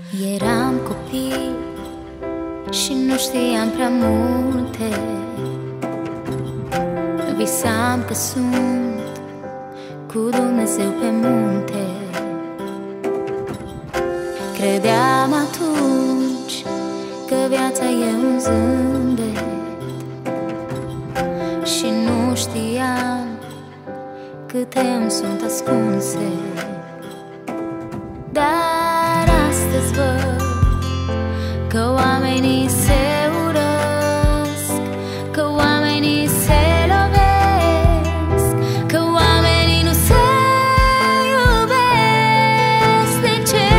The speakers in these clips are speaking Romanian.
Eram copil și nu știam prea multe. Visam că sunt cu Dumnezeu pe munte. Credeam atunci că viața e un zâmbet și nu știam câte îmi sunt ascunse. Dar astăzi văd că oamenii se urăsc, că oamenii se lovesc, că oamenii nu se iubesc. De ce?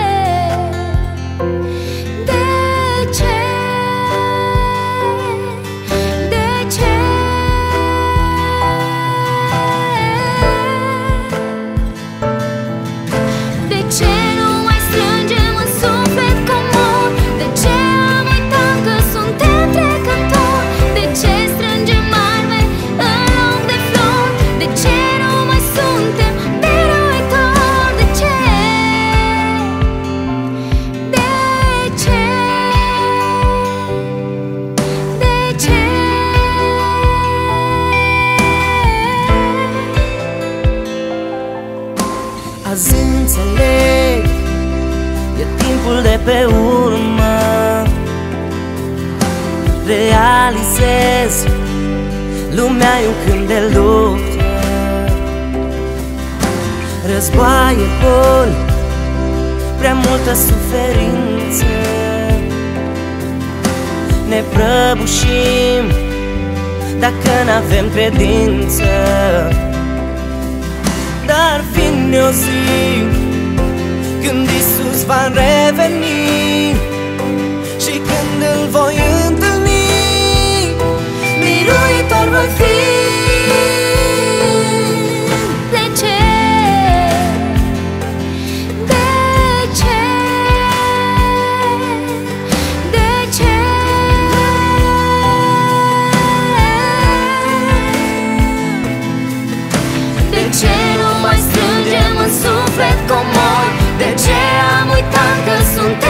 De ce? De ce? De ce? Azi înțeleg, e timpul de pe urmă. Realizez, lumea e un câmp de luptă. Războaie, boli, prea multă suferință. Ne prăbușim dacă n-avem credință. Dar vine o zi când Iisus va reveni și când îl voi întâlni, biruitor voi fi. De ce? De ce? De ce? De ce nu mai strângem în suflet comori? De ce am uitat că sunt